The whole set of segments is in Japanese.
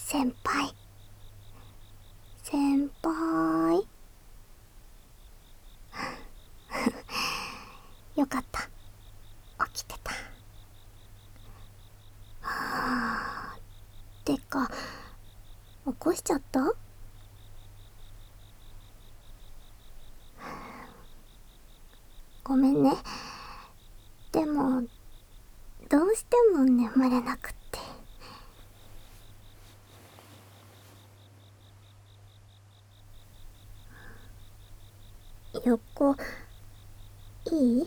先輩、先輩。よかった、起きてた。てか、起こしちゃった？ごめんね。でも、どうしても眠れなくって。横、いい？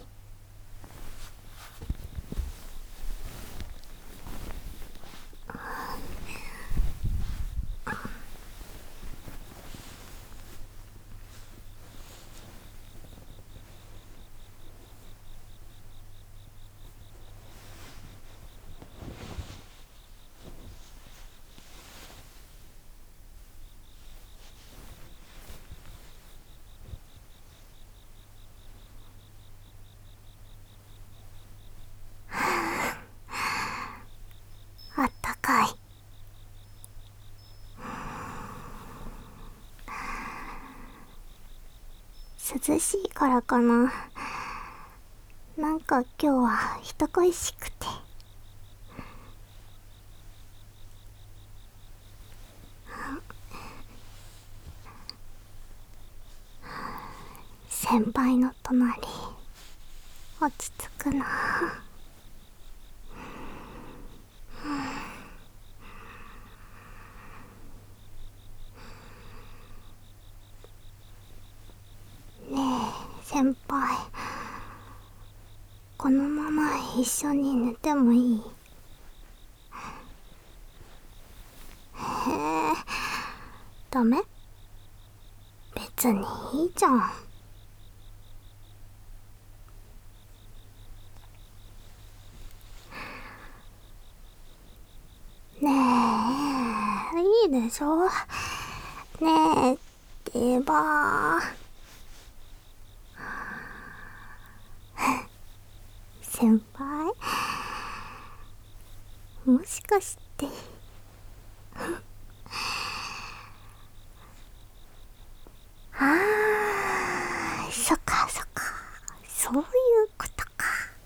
あったかい。涼しいからかな。なんか今日は人恋しくて。先輩の隣、落ち着くな。ねえ、先輩。このまま一緒に寝てもいい？へえ、ダメ？別にいいじゃん。ねえ、いいでしょ？ねえって言えば。先輩、もしかして。そっかそっか、そういうことか。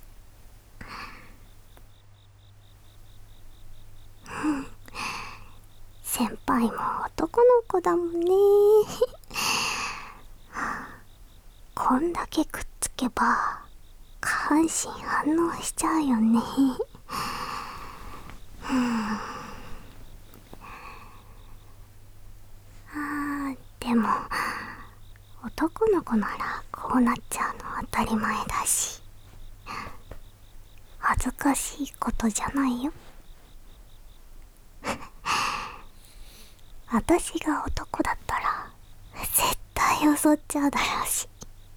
先輩も男の子だもんね。こんだけくっつけば下半身反応しちゃうよね。でも男の子ならこうなっちゃうの当たり前だし、恥ずかしいことじゃないよ。私が男だったら絶対襲っちゃうだろうし。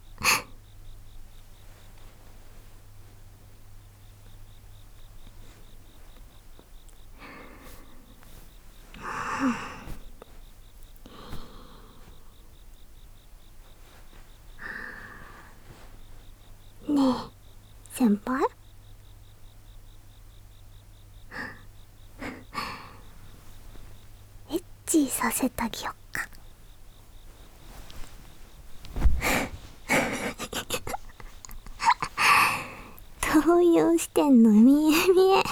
ねえ先輩、エッチさせてあげよっか。動揺してんの見え見え。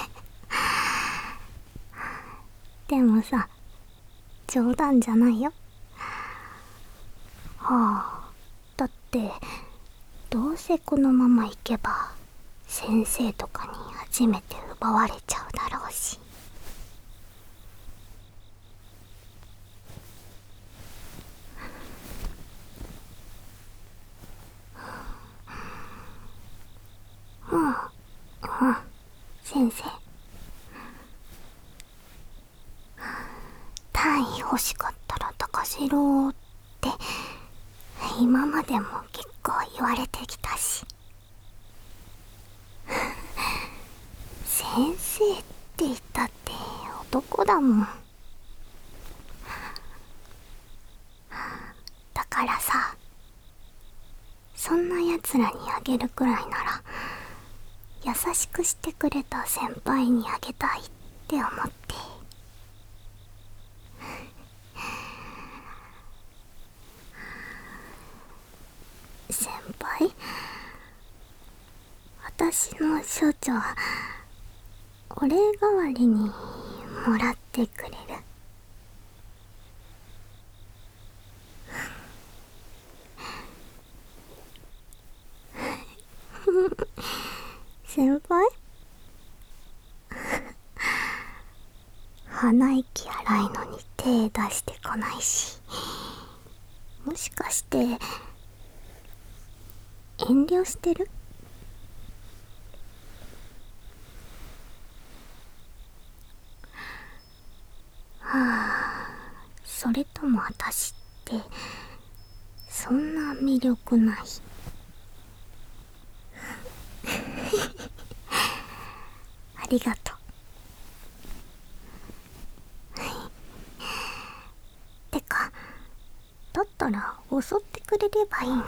でもさ、冗談じゃないよ。だってどうせこのままいけば先生とかに初めて奪われちゃうだろうし。先生、単位欲しかったら高しろって今までも結構言われてきたし。先生って言ったって男だもん。だからさ、そんな奴らにあげるくらいなら優しくしてくれた先輩にあげたいって思って。 私の処女、お礼代わりにもらってくれる？先輩？鼻息荒いのに手出してこないし、もしかして遠慮してる？はあ、それとも私ってそんな魅力ない？ありがとう。てか、だったら襲ってくれればいいのに。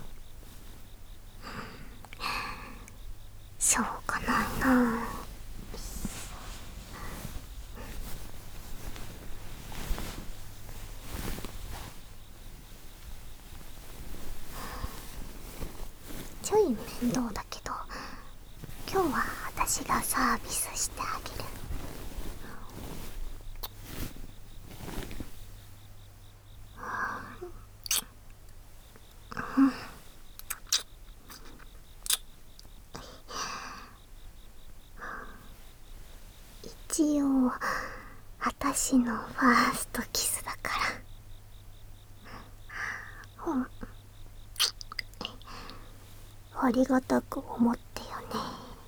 しょうがないなあ。ちょい面倒だけど、今日は私がサービスしてあげる。一応私のファーストキスだから。ありがたく思ってよね。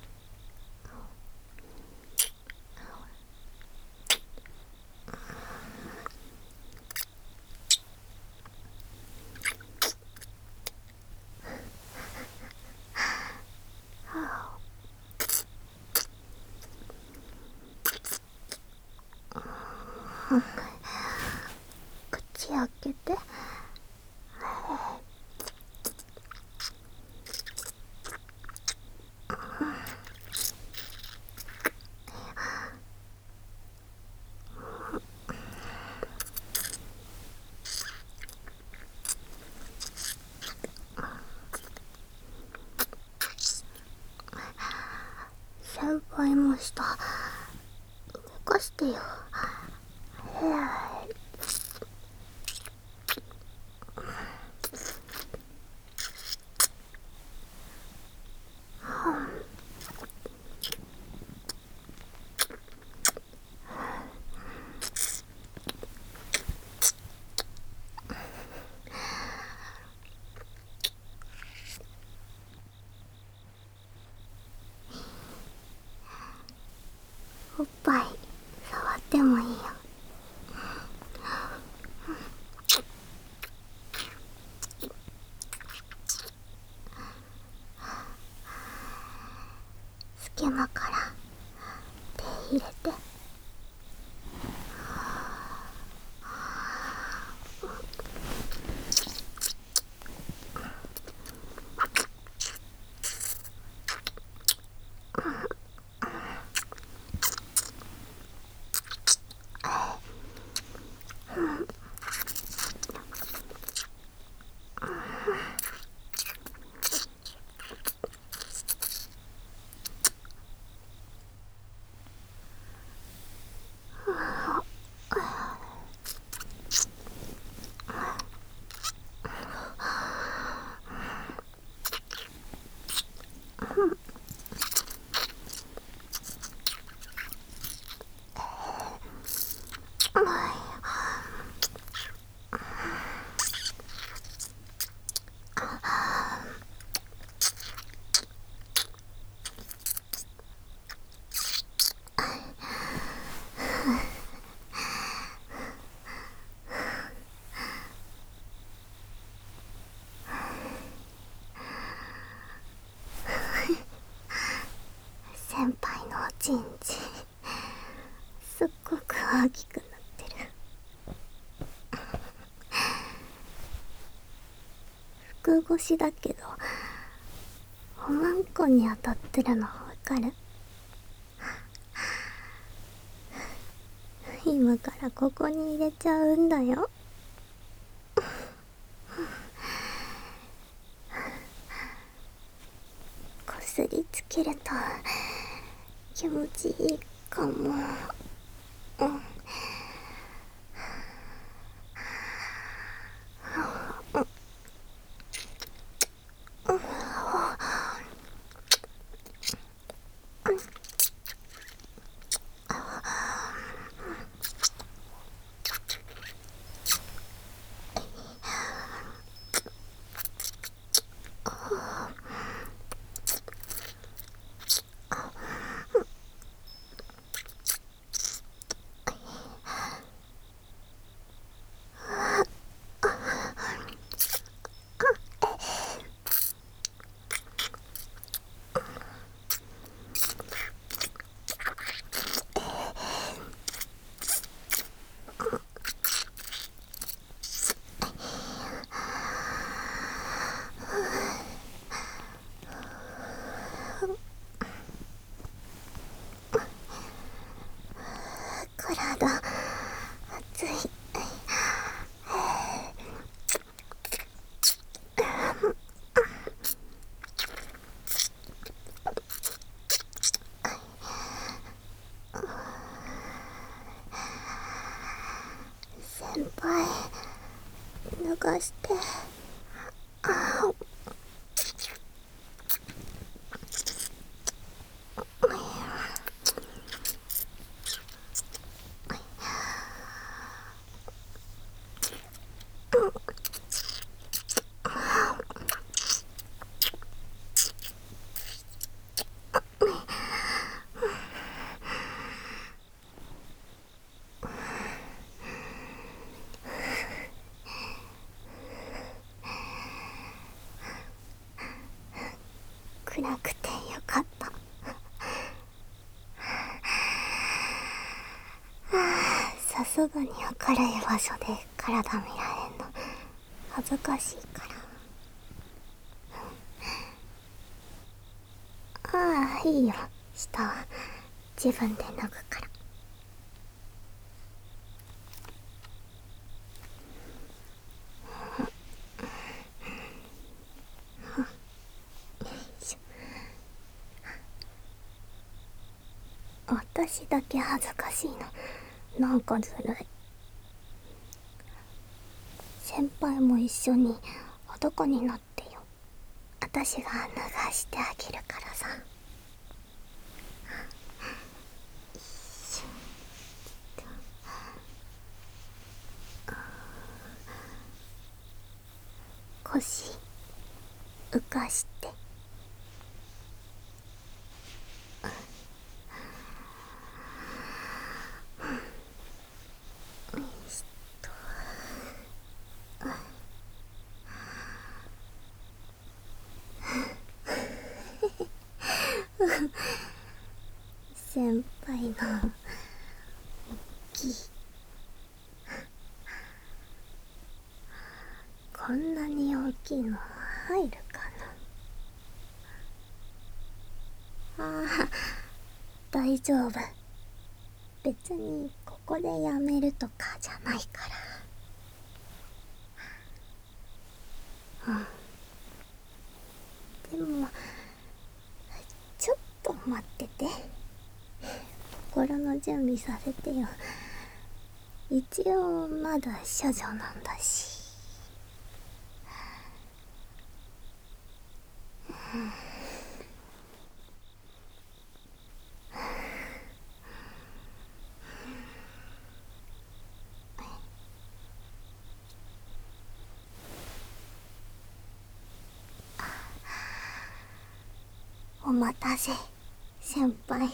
口開けて。先輩もした動かしてよ。おっぱい触ってもいいよ。隙間から手入れて。先輩のおちんちんすっごく大きくなってる。服越しだけどおまんこに当たってるのわかる？今からここに入れちゃうんだよ。こすりつけると気持ちいいかも。体熱い。先輩、脱がして。暗くてよかった。さすがに明るい場所で体見られんの恥ずかしいから。ああ、いいよ。下は自分で脱ぐから。私だけ恥ずかしいの。なんかずるい。先輩も一緒に裸になってよ。私が脱がしてあげるからさ。腰浮かして。先輩の大きい。こんなに大きいの入るかな。ああ、大丈夫。別にここでやめるとかじゃないから。でもちょっと待ってて。心の準備させてよ。一応まだ処女なんだし。お待たせ、先輩。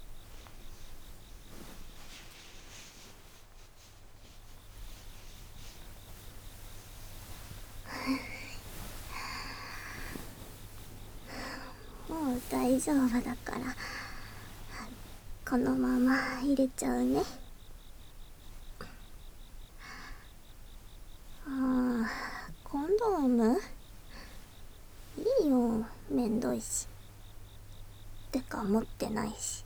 もう大丈夫だから、このまま入れちゃうね。コンドーム？いいよ、めんどいし。てか持ってないし。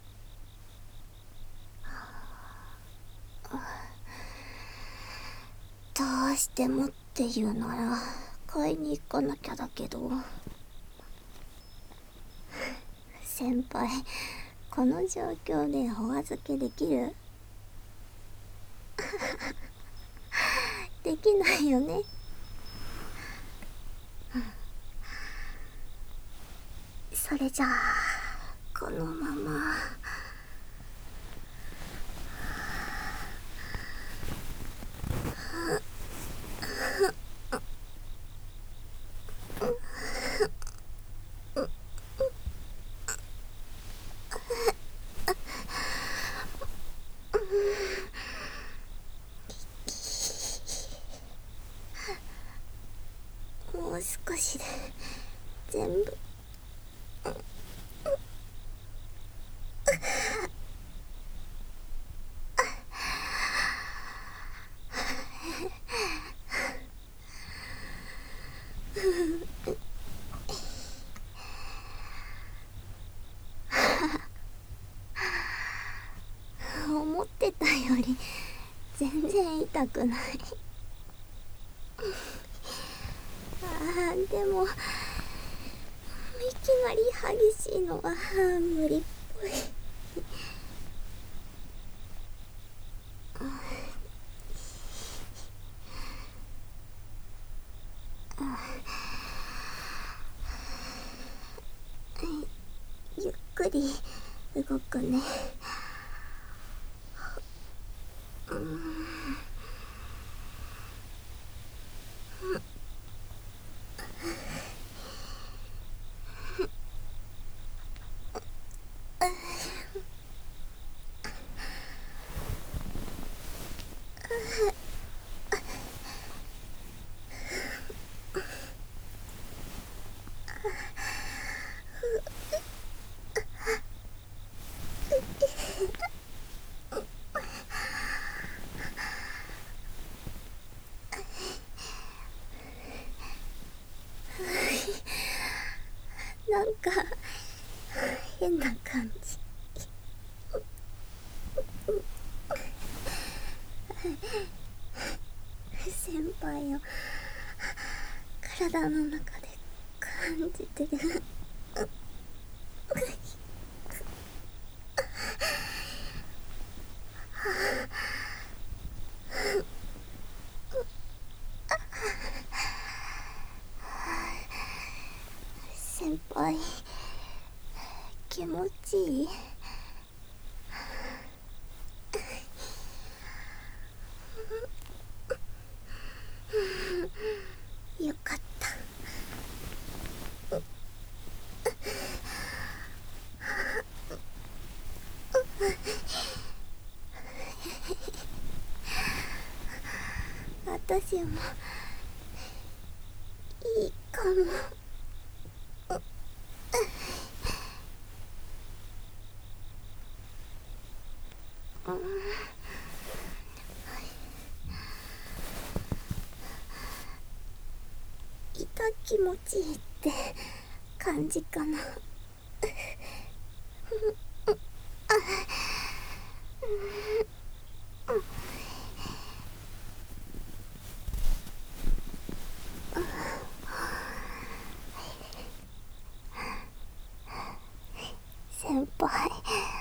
どうしてもって言うなら買いに行かなきゃだけど。 先輩、この状況でお預けできる？できないよね。それじゃあこのまま。もう少しで全部。思ってたより全然痛くない。でもいきなり激しいのは無理っぽい。ゆっくり動くね。なんか変な感じ。先輩を体の中で感じてる。先輩、気持ちいい？よかった。私もいいかも。気持ちいいって感じかな。先輩、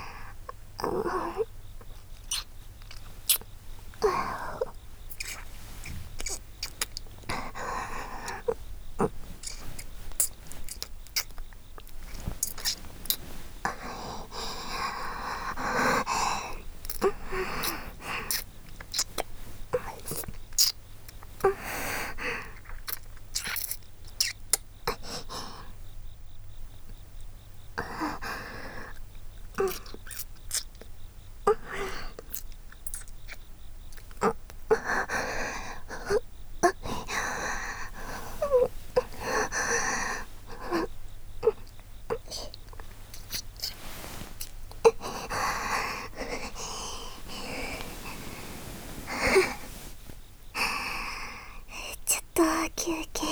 ちょっと休憩。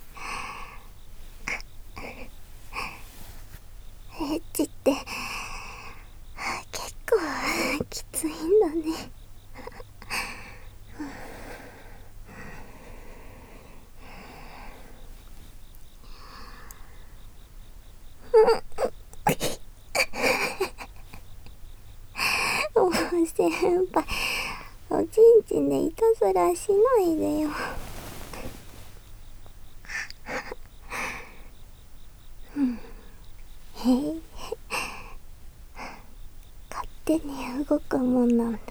エッチって結構きついんだね。 先輩、おちんちんでいたずらしないでよ。へい、勝手に動くもんなんだ。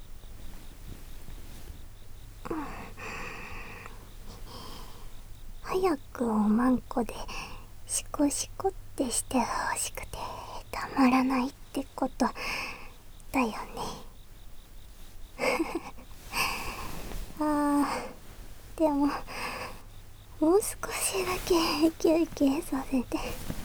早くおまんこでシコシコってしてほしくてたまらないってことだよね。でももう少しだけ休憩させて。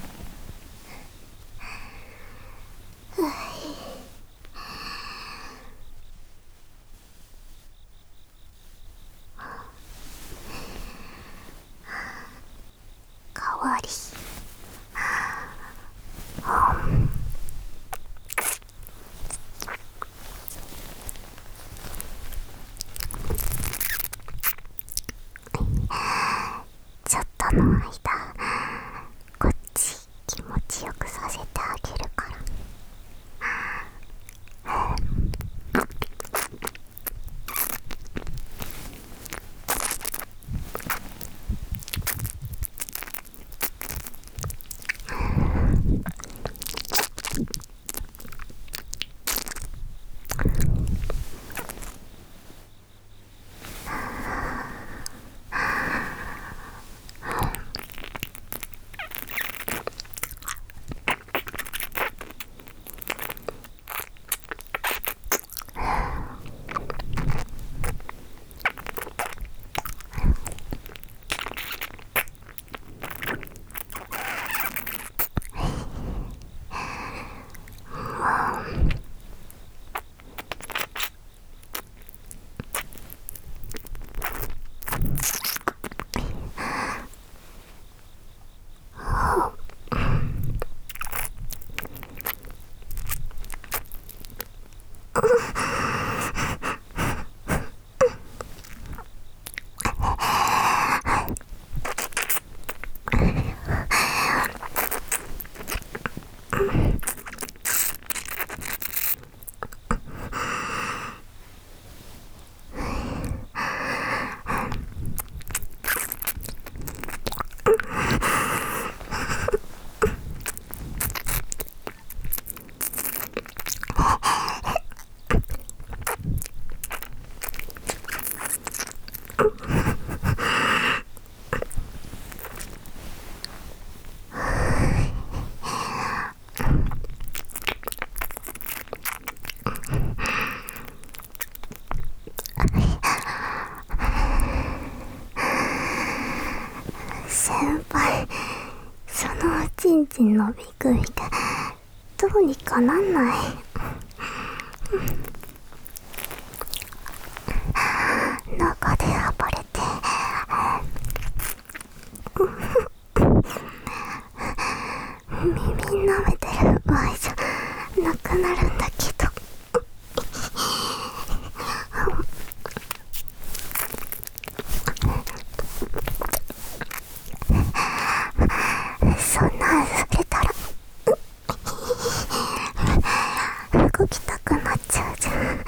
かわり。ちょっとの間、こっち気持ちよくさせてあげるから。先輩、そのおちんちんのびくみでどうにかなんない？中で暴れて耳舐めてる場合じゃなくなるんだけど。そんなんされたら動きたくなっちゃうじゃん。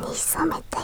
に染めたよ。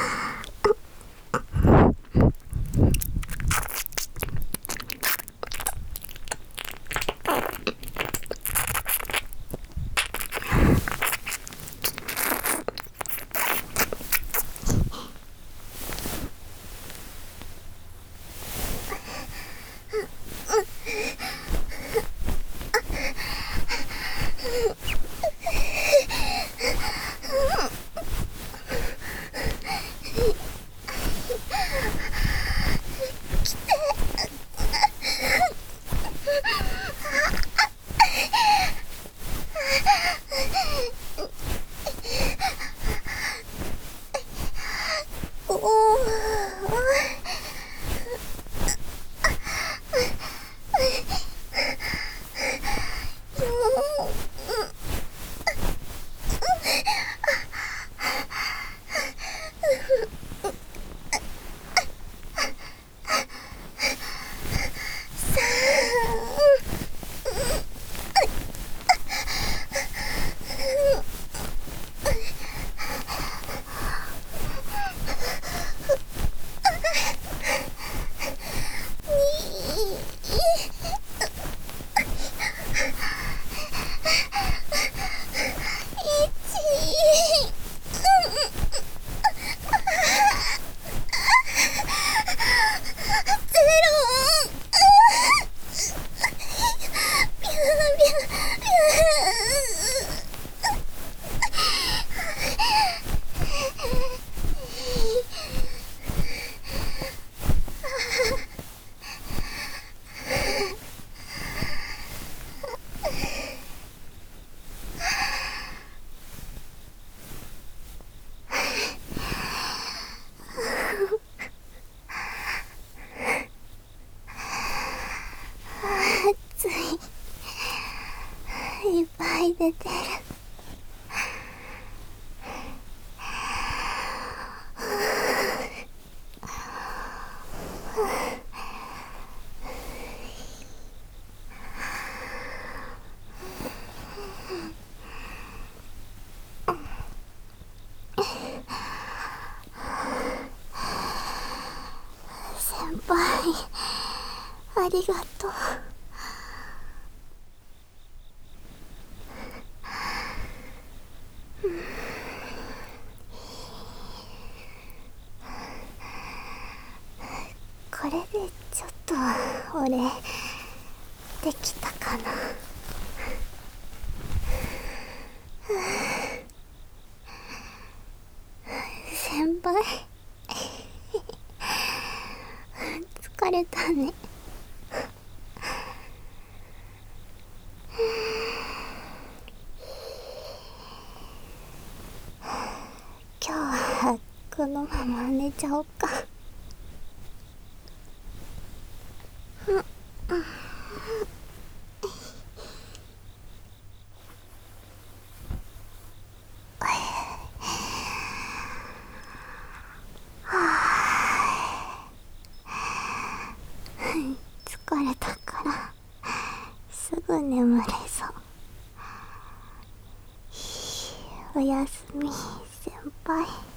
ついいっぱい出てる。先輩、ありがとう。これでちょっと俺できたかな。先輩疲れたね。今日はこのまま寝ちゃおうか。疲れたからすぐ眠れそう。おやすみ先輩。